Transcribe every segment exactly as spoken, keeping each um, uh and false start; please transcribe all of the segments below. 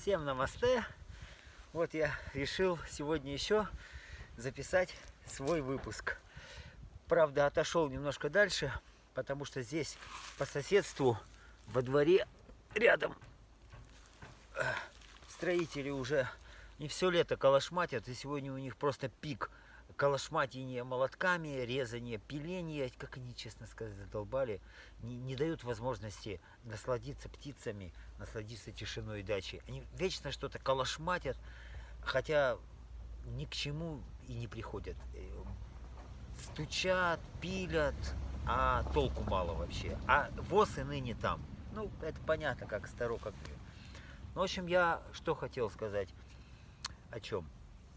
Всем намасте. Вот я решил сегодня еще записать свой выпуск. Правда, отошел немножко дальше, потому что здесь по соседству во дворе рядом строители уже не все лето калашматят, и сегодня у них просто пик калашматения молотками, резание, пиление, как они, честно сказать, задолбали, не, не дают возможности насладиться птицами, насладиться тишиной дачи. Они вечно что-то калашматят, хотя ни к чему и не приходят. Стучат, пилят, а толку мало вообще. А воз и ныне там. Ну, это понятно, как старо, как... Ну, в общем, я что хотел сказать, о чем.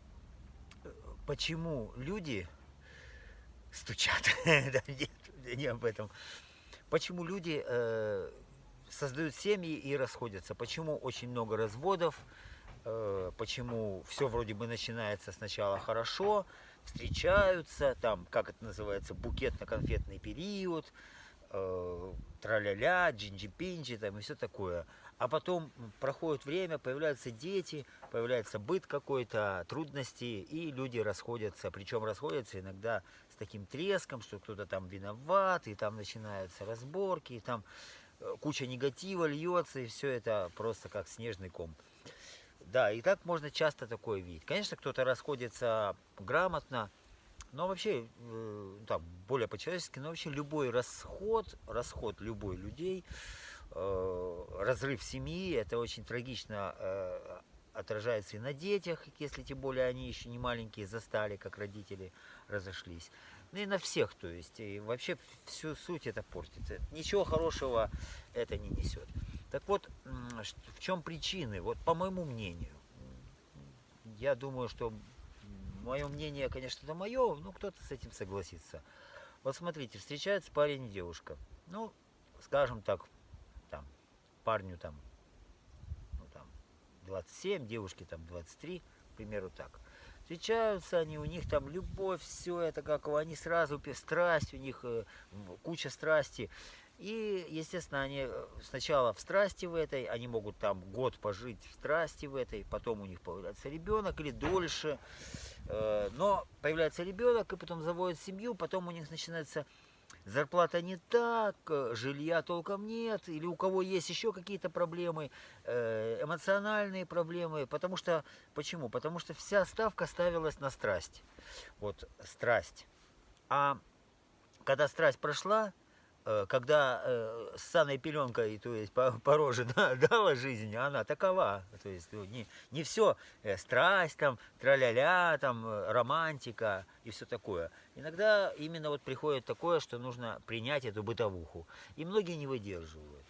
Почему люди стучат, да, нет, не об этом. Почему люди э, создают семьи и расходятся? Почему очень много разводов? Э, почему все вроде бы начинается сначала хорошо, встречаются, там, как это называется, букетно-конфетный период, э, тра-ля-ля, джинджи-пинджи, там и все такое. А потом проходит время, появляются дети, появляется быт какой-то, трудности, и люди расходятся. Причем расходятся иногда с таким треском, что кто-то там виноват, и там начинаются разборки, и там куча негатива льется, и все это просто как снежный ком. Да, и так можно часто такое видеть. Конечно, кто-то расходится грамотно, но вообще, э, так, более по-человечески, но вообще любой расход, расход любой людей, э, разрыв семьи, это очень трагично э, отражается и на детях, если тем более они еще не маленькие, застали, как родители разошлись. Ну и на всех, то есть, и вообще всю суть это портит. Ничего хорошего это не несет. Так вот, в чем причины? Вот по моему мнению, я думаю, что мое мнение, конечно, это мое, но кто-то с этим согласится. Вот смотрите, встречается парень и девушка. Ну, скажем так, там, парню там, ну, там двадцать семь, девушке там двадцать три, к примеру, так. Встречаются они, у них там любовь, все это как они сразу, страсть, у них э, куча страсти. И, естественно, они сначала в страсти в этой, они могут там год пожить в страсти в этой, потом у них появляется ребенок или дольше. Но появляется ребенок, и потом заводят семью, потом у них начинается зарплата не так, жилья толком нет, или у кого есть еще какие-то проблемы, эмоциональные проблемы. Потому что, почему? Потому что вся ставка ставилась на страсть. Вот, страсть. А когда страсть прошла, когда э, с саной пеленкой, то есть по, по роже да, дала жизнь, она такова. То есть ну, не, не все э, страсть, там, тра-ля-ля, там, романтика и все такое. Иногда именно вот приходит такое, что нужно принять эту бытовуху. И многие не выдерживают.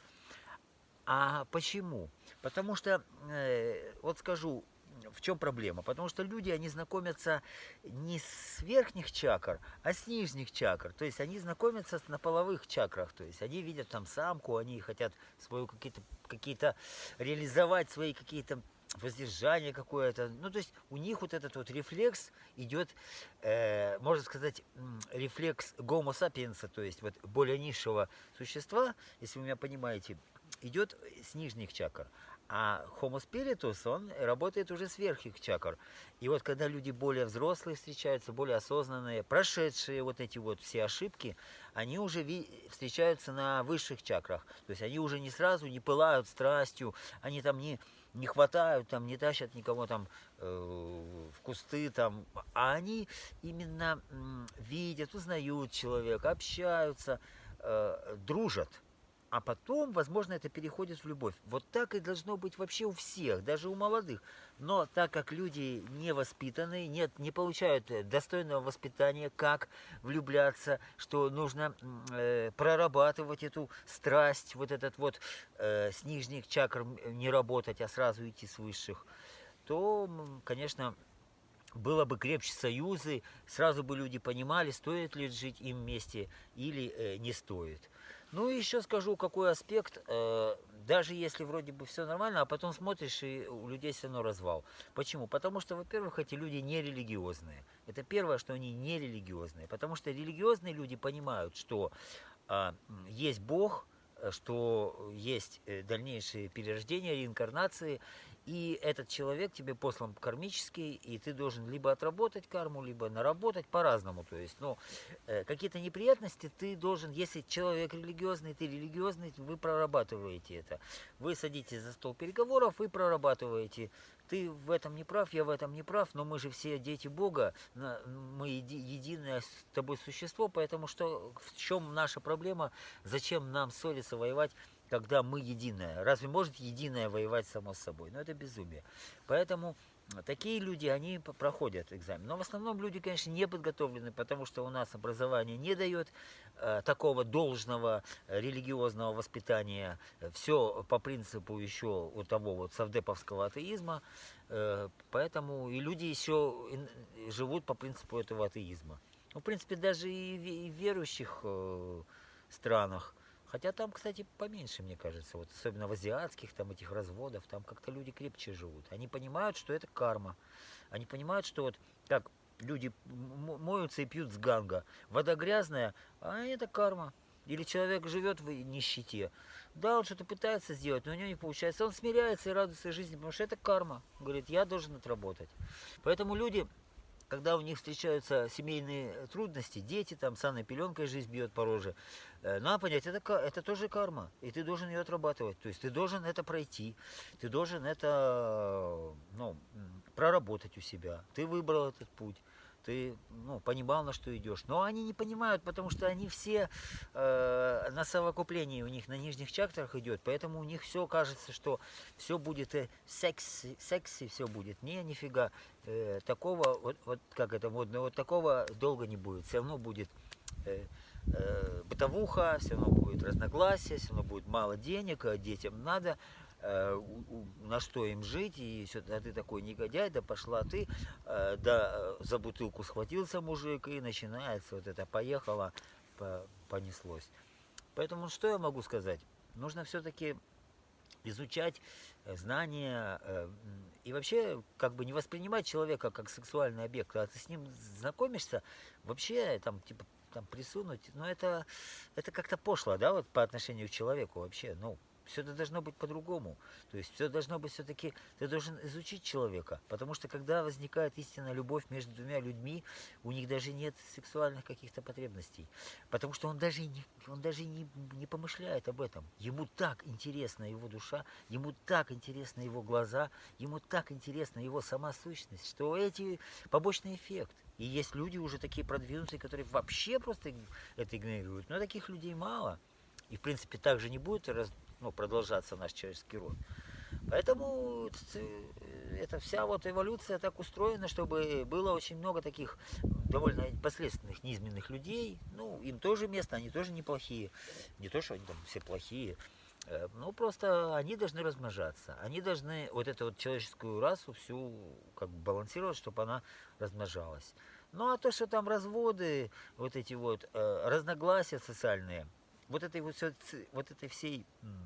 А почему? Потому что, э, вот скажу, в чем проблема? Потому что люди, они знакомятся не с верхних чакр, а с нижних чакр. То есть они знакомятся на половых чакрах. То есть они видят там самку, они хотят свою какие-то какие-то реализовать свои какие-то воздержание какое-то. Ну, то есть у них вот этот вот рефлекс идет, э, можно сказать, рефлекс гомо сапиенса, то есть вот более низшего существа, если вы меня понимаете, идет с нижних чакр. А Homo spiritus, он работает уже с верхних чакр. И вот когда люди более взрослые встречаются, более осознанные, прошедшие вот эти вот все ошибки, они уже встречаются на высших чакрах. То есть они уже не сразу не пылают страстью, они там не, не хватают, там, не тащат никого там э, в кусты, там, а они именно э, видят, узнают человека, общаются, э, дружат. А потом, возможно, это переходит в любовь. Вот так и должно быть вообще у всех, даже у молодых. Но так как люди не воспитанные, нет, не получают достойного воспитания, как влюбляться, что нужно э, прорабатывать эту страсть, вот этот вот э, с нижних чакр не работать, а сразу идти с высших, то, конечно, было бы крепче союзы, сразу бы люди понимали, стоит ли жить им вместе или э, не стоит. Ну и еще скажу, какой аспект, э, даже если вроде бы все нормально, а потом смотришь, и у людей все равно развал. Почему? Потому что, во-первых, эти люди не религиозные. Это первое, что они не религиозные. Потому что религиозные люди понимают, что э, есть Бог, что есть дальнейшие перерождения, реинкарнации, И этот человек тебе послан кармический, и ты должен либо отработать карму, либо наработать по-разному. То есть, ну, э, какие-то неприятности ты должен, если человек религиозный, ты религиозный, вы прорабатываете это. Вы садитесь за стол переговоров, вы прорабатываете. Ты в этом не прав, я в этом не прав, но мы же все дети Бога, мы еди, единое с тобой существо, поэтому что, в чем наша проблема, зачем нам ссориться, воевать, когда мы единое? Разве может единое воевать само с собой? Ну, это безумие. Поэтому такие люди, они проходят экзамен. Но в основном люди, конечно, не подготовлены, потому что у нас образование не дает э, такого должного религиозного воспитания. Все по принципу еще у того вот совдеповского атеизма. Э, поэтому и люди еще живут по принципу этого атеизма. Ну, в принципе, даже и в верующих э, странах. Хотя там, кстати, поменьше, мне кажется, вот особенно в азиатских там этих разводов, там как-то люди крепче живут. Они понимают, что это карма. Они понимают, что вот как люди моются и пьют с ганга. Вода грязная, а это карма. Или человек живет в нищете. Да, он что-то пытается сделать, но у него не получается. Он смиряется и радуется жизни, потому что это карма. Говорит, я должен отработать. Поэтому люди, когда у них встречаются семейные трудности, дети, там, санной пеленкой жизнь бьет по роже, э, надо понять, это, это тоже карма, и ты должен ее отрабатывать. То есть ты должен это пройти, ты должен это, ну, проработать у себя. Ты выбрал этот путь, ты, ну, понимал, на что идешь. Но они не понимают, потому что они все э, на совокуплении, у них на нижних чакрах идет, поэтому у них все кажется, что все будет э, секси, секси все будет. Не, нифига. Э, такого, вот, вот как это модно, вот такого долго не будет. Все равно будет э, э, бытовуха, все равно будет разногласия, все равно будет мало денег, а детям надо. На что им жить, и все, а ты такой негодяй, да пошла ты, да за бутылку схватился мужик, и начинается вот это, поехало, понеслось. Поэтому что я могу сказать? Нужно все-таки изучать знания и вообще как бы не воспринимать человека как сексуальный объект, когда ты с ним знакомишься, вообще там типа там присунуть, но это, это как-то пошло, да, вот по отношению к человеку вообще, ну, все это должно быть по-другому. То есть все должно быть все-таки, ты должен изучить человека. Потому что когда возникает истинная любовь между двумя людьми, у них даже нет сексуальных каких-то потребностей. Потому что он даже, не, он даже не, не помышляет об этом. Ему так интересна его душа, ему так интересны его глаза, ему так интересна его сама сущность, что эти побочный эффект. И есть люди уже такие продвинутые, которые вообще просто это игнорируют. Но таких людей мало. И в принципе так же не будет раз, ну, продолжаться наш человеческий род. Поэтому эта вся вот эволюция так устроена, чтобы было очень много таких довольно последственных низменных людей. Ну, им тоже место, они тоже неплохие. Не то, что они там все плохие. Ну, просто они должны размножаться. Они должны вот эту вот человеческую расу всю как бы балансировать, чтобы она размножалась. Ну, а то, что там разводы, вот эти вот э, разногласия социальные, вот этой вот, вот этой всей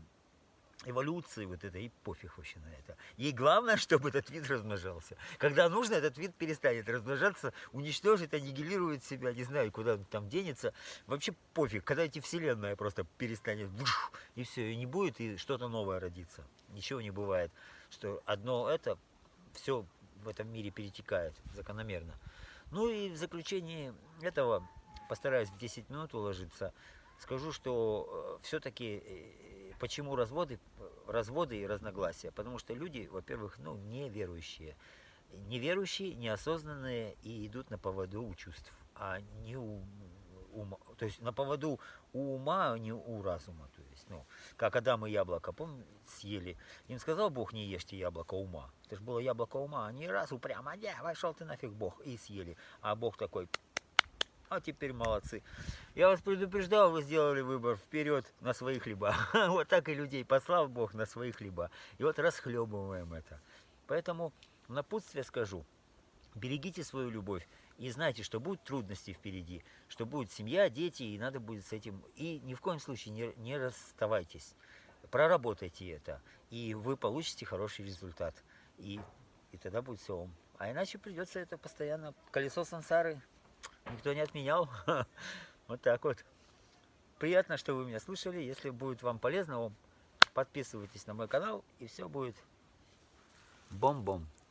эволюции, вот этой, и пофиг вообще на это. Ей главное, чтобы этот вид размножался. Когда нужно, этот вид перестанет размножаться, уничтожит, аннигилирует себя, не знаю, куда он там денется. Вообще пофиг, когда эти вселенная просто перестанет, и все, и не будет, и что-то новое родится. Ничего не бывает, что одно это, все в этом мире перетекает закономерно. Ну и в заключении этого, постараюсь в десять минут уложиться, скажу, что все-таки почему разводы, разводы и разногласия? Потому что люди, во-первых, ну, неверующие. Неверующие, неосознанные и идут на поводу у чувств, а не у ума. То есть на поводу у ума, а не у разума. То есть, ну, как Адам и яблоко, помните, съели. Им сказал Бог, не ешьте яблоко ума. Это же было яблоко ума. Они раз упрямо, не, пошел ты нафиг, Бог, и съели. А Бог такой... А теперь молодцы. Я вас предупреждал, вы сделали выбор вперед на свои хлеба. Вот так и людей послал Бог на свои хлеба. И вот расхлебываем это. Поэтому напутствие скажу. Берегите свою любовь. И знайте, что будут трудности впереди. Что будет семья, дети, и надо будет с этим. И ни в коем случае не, не расставайтесь. Проработайте это. И вы получите хороший результат. И, и тогда будет все ом. А иначе придется это постоянно. Колесо сансары никто не отменял. Вот так вот. Приятно, что вы меня слушали. Если будет вам полезно, подписывайтесь на мой канал, и все будет Бом-бом.